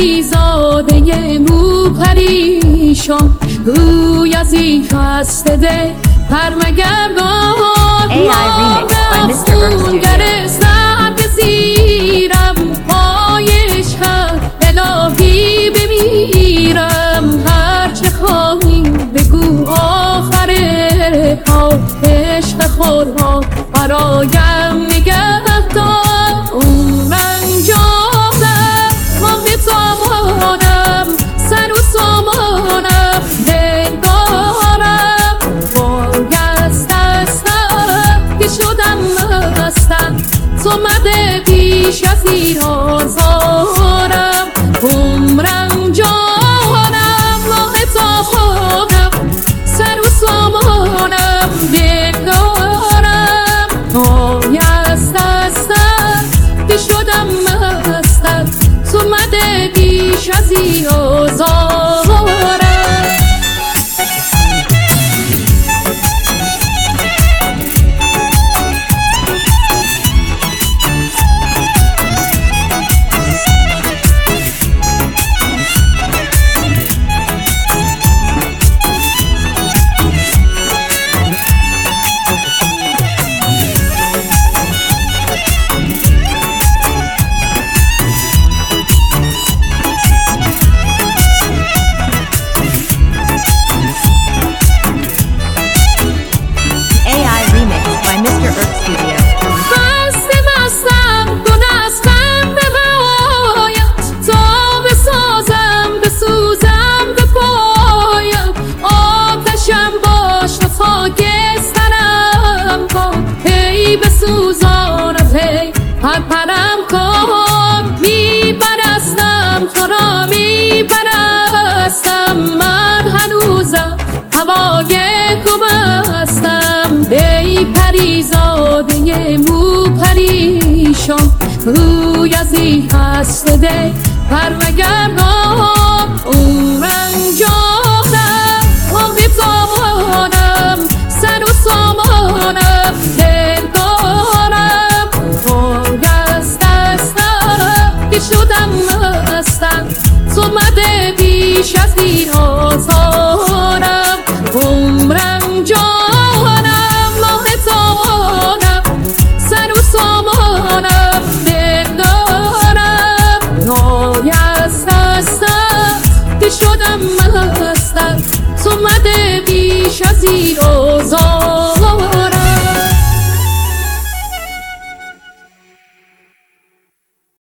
پریزاده مو پریشان، روی از این خسته ده پرمگردان. رفتون گر سر بزیرم، پایش هم الهی بمیرم. هرچه خواهی بگو آخره ها، عشق خورها برایم نگهدار. من جانم ماه تابانم، سر و سامانم دلدارم. وای از دستم که شدم مستم، تو مده بیش از این آزارم. عمرم جانم ماه تابانم، سر و سامانم دلدارم. وای از دستم که شدم مستم، تو مده بیش از این آزارم. بسوزانم هی پرم کن، میپرستم تو را میپرستم. من هنوزم هوای تو بستم. ای پریزاده مو پریشان، روی از این خسته ده پرمگردان. عمرم جانم ماه تابانم، سر و سامانم دلدارم. وای از دستم که شدم مستم، تو مده بیش از این آزارم. عمرم جانم ماه تابانم، سر و سامانم دلدارم. وای از دستم که شدم مستم، تو مده بیش از این آزارم.